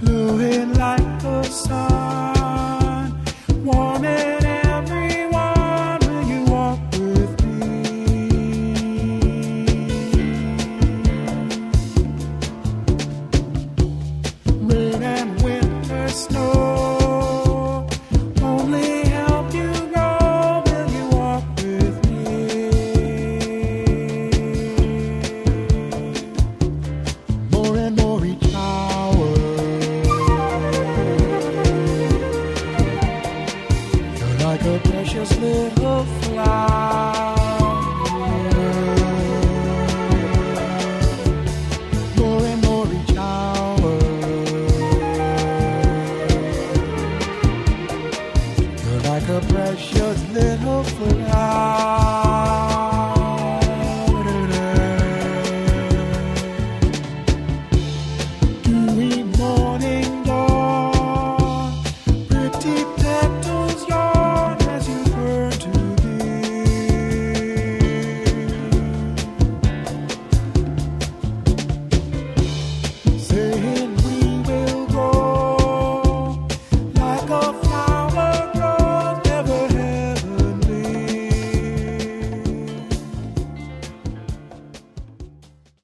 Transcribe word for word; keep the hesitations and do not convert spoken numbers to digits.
glowing like the sun, warming everyone when you walk with me. Rain and winter snow only help you grow when you walk with me. More and more each hour, you're like a precious little flower. More and more each hour, you're like a precious little flower.